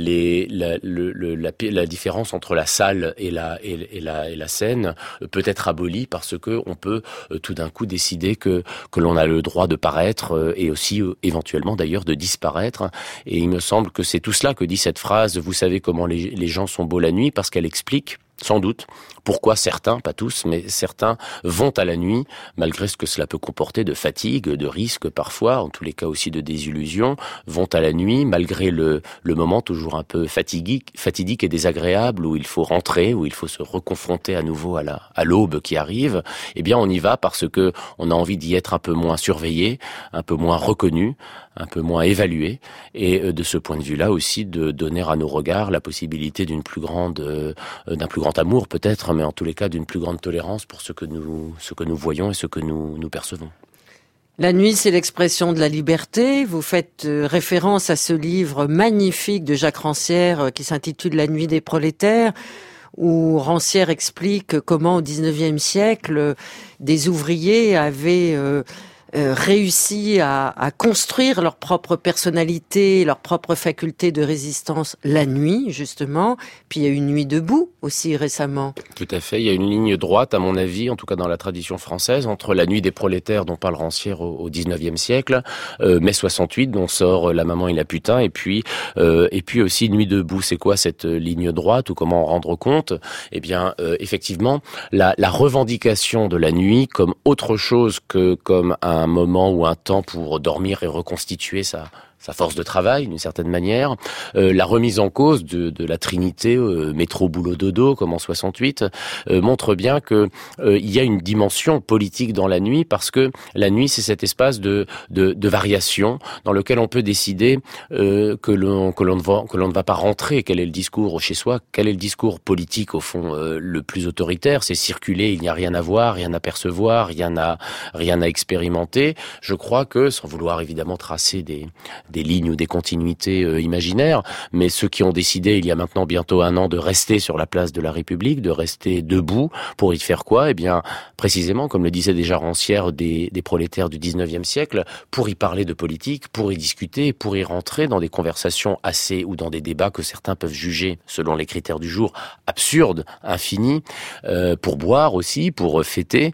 différence entre la salle et la scène peut être abolie, parce que on peut tout d'un coup décider que l'on a le droit de paraître, et aussi éventuellement d'ailleurs de disparaître. Et il me semble que c'est tout cela que dit cette phrase, vous savez comment les gens sont beaux la nuit, parce qu'elle explique sans doute pourquoi certains, pas tous, mais certains vont à la nuit, malgré ce que cela peut comporter de fatigue, de risque parfois, en tous les cas aussi de désillusion, vont à la nuit, malgré le moment toujours un peu fatidique et désagréable, où il faut rentrer, où il faut se reconfronter à nouveau à l'aube qui arrive. Eh bien, on y va parce que on a envie d'y être un peu moins surveillé, un peu moins reconnu, un peu moins évalué, et de ce point de vue-là aussi de donner à nos regards la possibilité d'un plus grand amour peut-être, mais en tous les cas d'une plus grande tolérance pour ce que nous voyons et ce que nous percevons. La nuit, c'est l'expression de la liberté. Vous faites référence à ce livre magnifique de Jacques Rancière qui s'intitule La nuit des prolétaires, où Rancière explique comment au XIXe siècle, des ouvriers avaient réussi à construire leur propre personnalité, leur propre faculté de résistance la nuit, justement. Puis il y a eu une nuit debout aussi récemment. Tout à fait. Il y a une ligne droite, à mon avis, en tout cas dans la tradition française, entre la nuit des prolétaires dont parle Rancière au 19e siècle, mai 68, dont sort La maman et la putain, et puis aussi Nuit debout. C'est quoi cette ligne droite ou comment en rendre compte? Eh bien, effectivement, la revendication de la nuit comme autre chose que comme un moment ou un temps pour dormir et reconstituer sa force de travail, d'une certaine manière, la remise en cause de la Trinité, métro, boulot, dodo, comme en 68, montre bien que il y a une dimension politique dans la nuit, parce que la nuit, c'est cet espace de variation dans lequel on peut décider que l'on ne va pas rentrer. Quel est le discours chez soi? Quel est le discours politique, au fond, le plus autoritaire? C'est circuler, il n'y a rien à voir, rien à percevoir, rien à expérimenter. Je crois que, sans vouloir évidemment tracer des lignes ou des continuités imaginaires, mais ceux qui ont décidé il y a maintenant bientôt 1 an de rester sur la place de la République, de rester debout, pour y faire quoi? Eh bien, précisément, comme le disait déjà Rancière, des prolétaires du 19e siècle, pour y parler de politique, pour y discuter, pour y rentrer dans des conversations ou dans des débats que certains peuvent juger, selon les critères du jour, absurdes, infinis, pour boire aussi, pour fêter.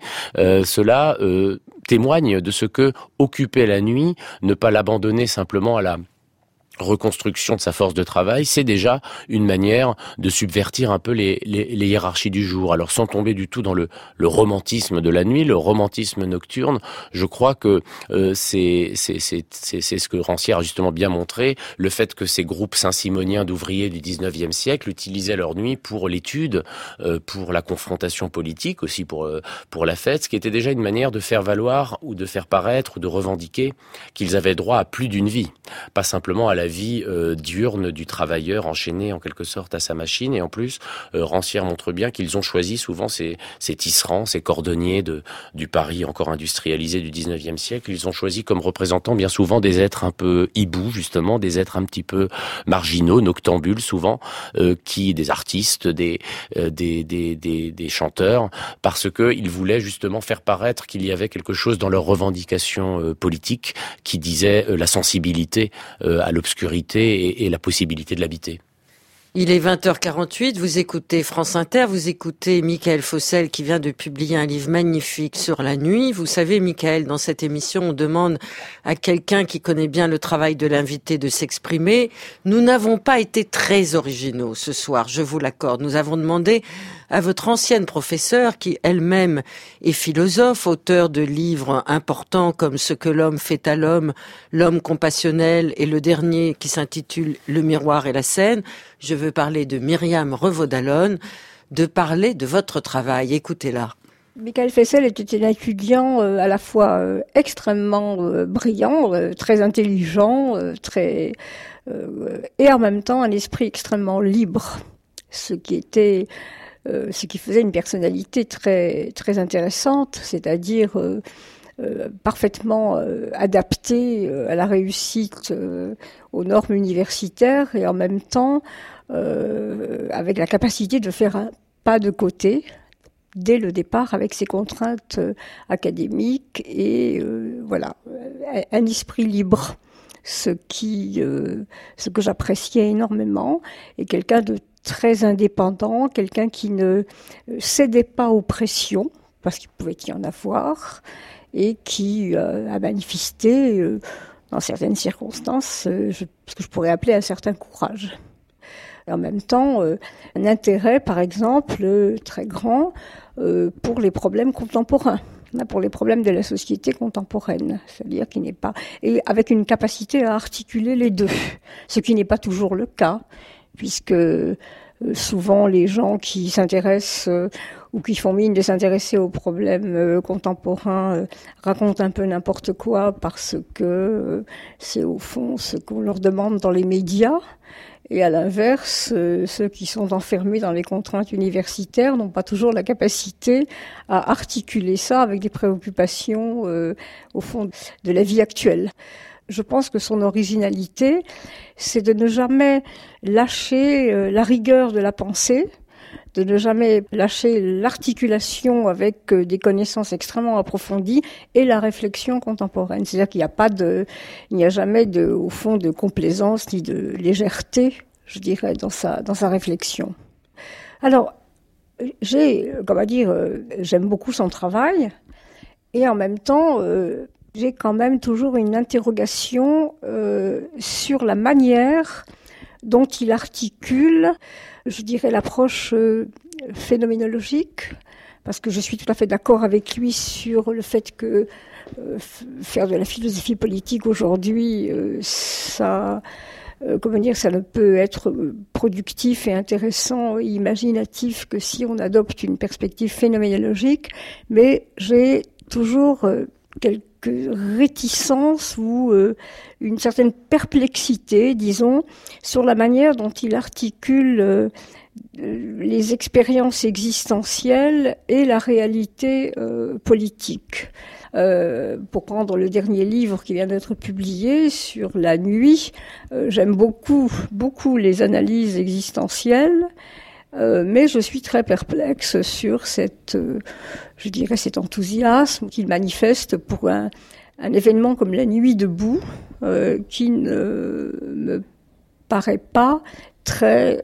Cela témoigne de ce que occuper la nuit, ne pas l'abandonner simplement à la reconstruction de sa force de travail, c'est déjà une manière de subvertir un peu les hiérarchies du jour. Alors sans tomber du tout dans le romantisme de la nuit, le romantisme nocturne, je crois que c'est ce que Rancière a justement bien montré, le fait que ces groupes saint-simoniens d'ouvriers du 19e siècle utilisaient leur nuit pour l'étude, pour la confrontation politique, aussi pour la fête, ce qui était déjà une manière de faire valoir ou de faire paraître ou de revendiquer qu'ils avaient droit à plus d'une vie, pas simplement à la vie diurne du travailleur enchaîné en quelque sorte à sa machine. Et en plus, Rancière montre bien qu'ils ont choisi souvent ces tisserands, ces cordonniers du Paris encore industrialisé du 19e siècle. Ils ont choisi comme représentants bien souvent des êtres un peu hiboux, justement, des êtres un petit peu marginaux, noctambules souvent, des artistes, des chanteurs, parce que ils voulaient justement faire paraître qu'il y avait quelque chose dans leur revendication politique qui disait la sensibilité à l'obscurité et la possibilité de l'habiter. Il est 20h48, vous écoutez France Inter, vous écoutez Michael Fossel qui vient de publier un livre magnifique sur la nuit. Vous savez, Michael, dans cette émission, on demande à quelqu'un qui connaît bien le travail de l'invité de s'exprimer. Nous n'avons pas été très originaux ce soir, je vous l'accorde. Nous avons demandé à votre ancienne professeure, qui elle-même est philosophe, auteur de livres importants comme Ce que l'homme fait à l'homme, L'homme compassionnel et le dernier qui s'intitule Le miroir et la scène. Je veux parler de Myriam Revaud-Dallon, de parler de votre travail. Écoutez-la. Michael Fossel était un étudiant à la fois extrêmement brillant, très intelligent, et en même temps un esprit extrêmement libre, ce qui faisait une personnalité très très intéressante, c'est-à-dire parfaitement adaptée à la réussite aux normes universitaires et en même temps avec la capacité de faire un pas de côté dès le départ avec ses contraintes académiques et un esprit libre, ce que j'appréciais énormément, et quelqu'un de très indépendant, quelqu'un qui ne cédait pas aux pressions, parce qu'il pouvait y en avoir, et qui a manifesté, dans certaines circonstances, ce que je pourrais appeler un certain courage. Et en même temps, un intérêt, par exemple, très grand pour les problèmes contemporains, pour les problèmes de la société contemporaine, c'est-à-dire qu'il n'est pas, et avec une capacité à articuler les deux, ce qui n'est pas toujours le cas, puisque souvent les gens qui s'intéressent ou qui font mine de s'intéresser aux problèmes contemporains racontent un peu n'importe quoi parce que c'est au fond ce qu'on leur demande dans les médias. Et à l'inverse, ceux qui sont enfermés dans les contraintes universitaires n'ont pas toujours la capacité à articuler ça avec des préoccupations au fond de la vie actuelle. Je pense que son originalité, c'est de ne jamais lâcher la rigueur de la pensée, de ne jamais lâcher l'articulation avec des connaissances extrêmement approfondies et la réflexion contemporaine. C'est-à-dire qu'il n'y a jamais au fond de complaisance ni de légèreté, je dirais, dans sa réflexion. Alors, j'aime beaucoup son travail et en même temps, j'ai quand même toujours une interrogation sur la manière dont il articule, je dirais, l'approche phénoménologique, parce que je suis tout à fait d'accord avec lui sur le fait que faire de la philosophie politique aujourd'hui, ça ne peut être productif et intéressant et imaginatif que si on adopte une perspective phénoménologique, mais j'ai toujours quelques réticences ou une certaine perplexité, disons, sur la manière dont il articule les expériences existentielles et la réalité politique. Pour prendre le dernier livre qui vient d'être publié sur la nuit, j'aime beaucoup les analyses existentielles, mais je suis très perplexe sur cet enthousiasme qu'il manifeste pour un événement comme la nuit debout, qui ne me paraît pas très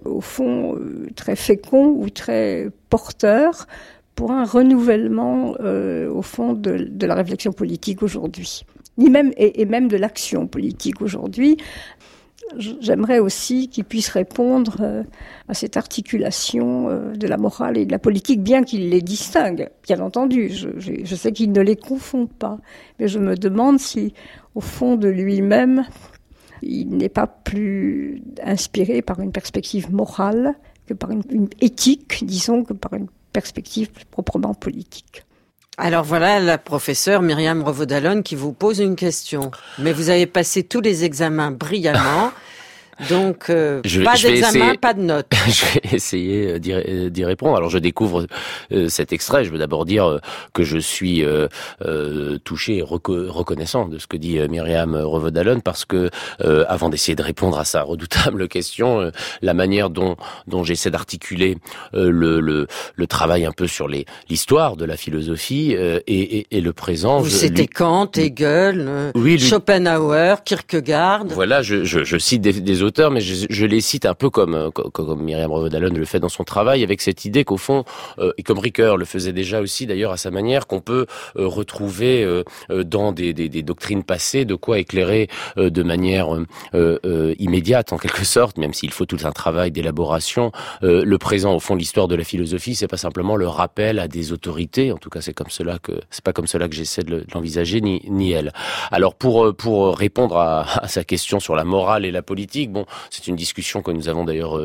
fécond ou très porteur pour un renouvellement, au fond, de la réflexion politique aujourd'hui, même de l'action politique aujourd'hui. J'aimerais aussi qu'il puisse répondre à cette articulation de la morale et de la politique, bien qu'il les distingue, bien entendu. Je sais qu'il ne les confond pas, mais je me demande si, au fond de lui-même, il n'est pas plus inspiré par une perspective morale que par une éthique, disons, que par une perspective proprement politique. Alors voilà la professeure Myriam Revaud-Dallon qui vous pose une question. Mais vous avez passé tous les examens brillamment. Donc, pas d'examen, pas de notes. Je vais essayer d'y répondre. Alors, je découvre cet extrait. Je veux d'abord dire que je suis touché et reconnaissant de ce que dit Myriam Revaud-Dallon, parce que avant d'essayer de répondre à sa redoutable question, la manière dont j'essaie d'articuler le travail un peu sur l'histoire de la philosophie et le présent. C'était Kant, Hegel, Schopenhauer, Kierkegaard. Voilà, je cite des auteurs, mais je les cite un peu comme Myriam Revaud-Dallon le fait dans son travail, avec cette idée qu'au fond, et comme Ricoeur le faisait déjà aussi d'ailleurs à sa manière, qu'on peut retrouver dans des doctrines passées de quoi éclairer de manière immédiate en quelque sorte, même s'il faut tout un travail d'élaboration. Le présent, au fond, l'histoire de la philosophie, c'est pas simplement le rappel à des autorités, en tout cas c'est pas comme cela que j'essaie de l'envisager, ni elle. Alors pour répondre à sa question sur la morale et la politique, bon, c'est une discussion que nous avons d'ailleurs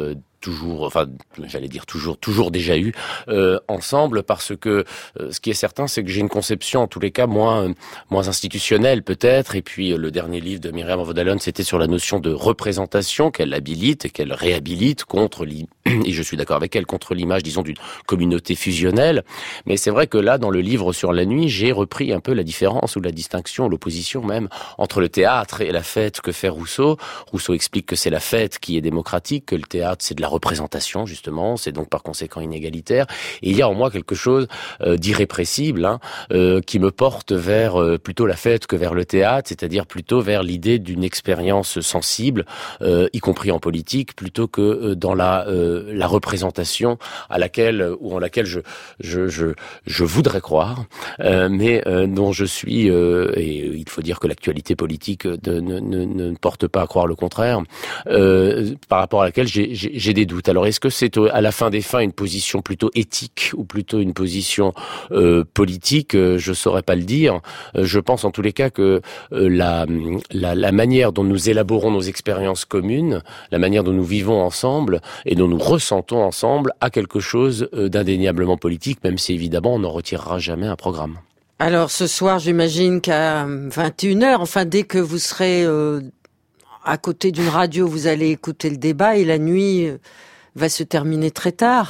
toujours déjà eu ensemble, parce que ce qui est certain, c'est que j'ai une conception en tous les cas moins institutionnelle peut-être, et puis le dernier livre de Myriam Revaud-Dallon, c'était sur la notion de représentation qu'elle habilite et qu'elle réhabilite et je suis d'accord avec elle, contre l'image, disons, d'une communauté fusionnelle. Mais c'est vrai que là, dans le livre sur la nuit, j'ai repris un peu la différence ou la distinction, l'opposition même, entre le théâtre et la fête que fait Rousseau. Rousseau explique que c'est la fête qui est démocratique, que le théâtre c'est de la représentation justement, c'est donc par conséquent inégalitaire. Et il y a en moi quelque chose d'irrépressible, qui me porte vers plutôt la fête que vers le théâtre, c'est-à-dire plutôt vers l'idée d'une expérience sensible, y compris en politique, plutôt que dans la représentation en laquelle je voudrais croire, mais dont je suis, et il faut dire que l'actualité politique ne porte pas à croire le contraire, par rapport à laquelle j'ai des doutes. Alors, est-ce que c'est à la fin des fins une position plutôt éthique ou plutôt une position politique? Je saurais pas le dire. Je pense en tous les cas que la manière dont nous élaborons nos expériences communes, la manière dont nous vivons ensemble et dont nous ressentons ensemble a quelque chose d'indéniablement politique, même si évidemment on n'en retirera jamais un programme. Alors ce soir, j'imagine qu'à 21h, enfin dès que vous serez à côté d'une radio, vous allez écouter le débat, et la nuit va se terminer très tard.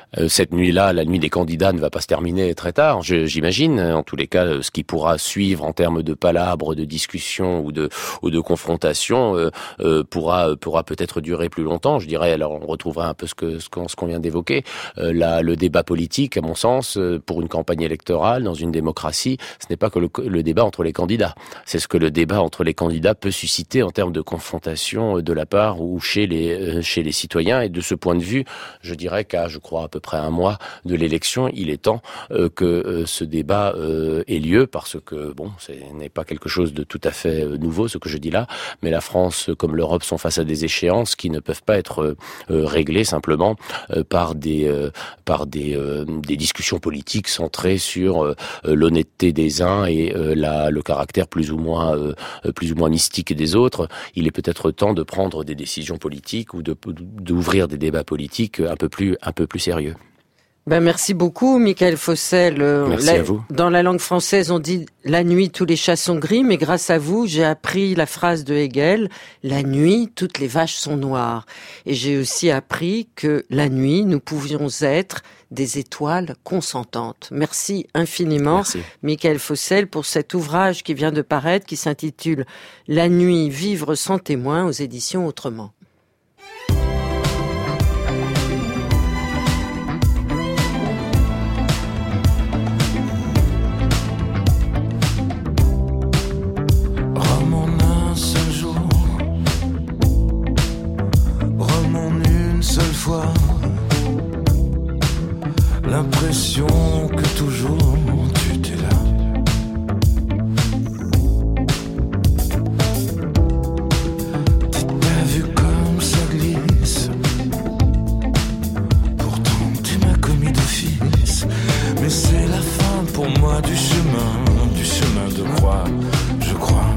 Cette nuit-là, la nuit des candidats ne va pas se terminer très tard, j'imagine. En tous les cas, ce qui pourra suivre en termes de palabres, de discussions ou de confrontations pourra peut-être durer plus longtemps. Je dirais, alors on retrouvera un peu ce qu'on vient d'évoquer. Le débat politique, à mon sens, pour une campagne électorale, dans une démocratie, ce n'est pas que le débat entre les candidats. C'est ce que le débat entre les candidats peut susciter en termes de confrontation de la part ou chez les citoyens. Et de ce point de vue, je dirais qu'à, je crois, à peu près un mois de l'élection, il est temps que ce débat ait lieu, parce que, bon, ce n'est pas quelque chose de tout à fait nouveau, ce que je dis là, mais la France, comme l'Europe, sont face à des échéances qui ne peuvent pas être réglées simplement par des discussions politiques centrées sur l'honnêteté des uns et le caractère plus ou moins mystique des autres. Il est peut-être temps de prendre des décisions politiques ou d'ouvrir des débats politiques un peu plus sérieux. Merci beaucoup, Michael Fossel. Merci à vous. Dans la langue française, on dit « la nuit, tous les chats sont gris », mais grâce à vous, j'ai appris la phrase de Hegel « la nuit, toutes les vaches sont noires ». Et j'ai aussi appris que la nuit, nous pouvions être des étoiles consentantes. Merci infiniment, Merci. Michael Fossel, pour cet ouvrage qui vient de paraître, qui s'intitule « La nuit, vivre sans témoin » aux éditions Autrement. L'impression que toujours tu étais là. T'as vu comme ça glisse. Pourtant tu m'as commis d'office. Mais c'est la fin pour moi du chemin de croix, je crois.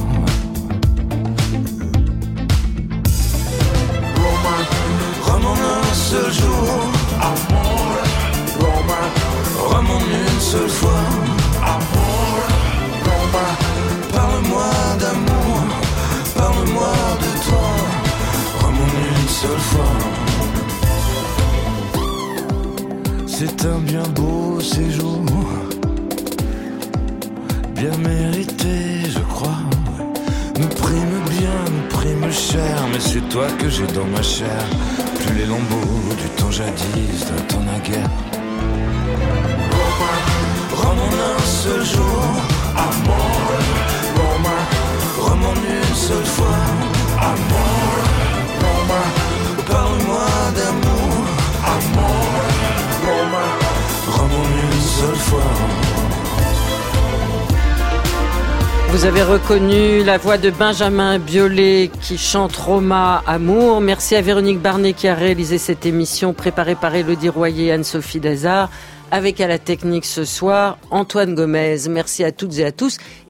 Rome en un seul jour, amour. Rome en une seule fois, amour. Parle-moi d'amour, parle-moi de toi. Rome en une seule fois. C'est un bien beau séjour, bien mérité, je crois. Nous prime bien, nous prime cher, mais c'est toi que j'ai dans ma chair. Plus les lambeaux du temps jadis, d'un temps naguère. Rome en un seul jour, amour. Rome en une seule fois, amour. Parle-moi d'amour, amour. Rome en une seule fois. Vous avez reconnu la voix de Benjamin Biolay qui chante Roma Amour. Merci à Véronique Barnet qui a réalisé cette émission préparée par Élodie Royer et Anne-Sophie Dazard. Avec à la technique ce soir, Antoine Gomez. Merci à toutes et à tous.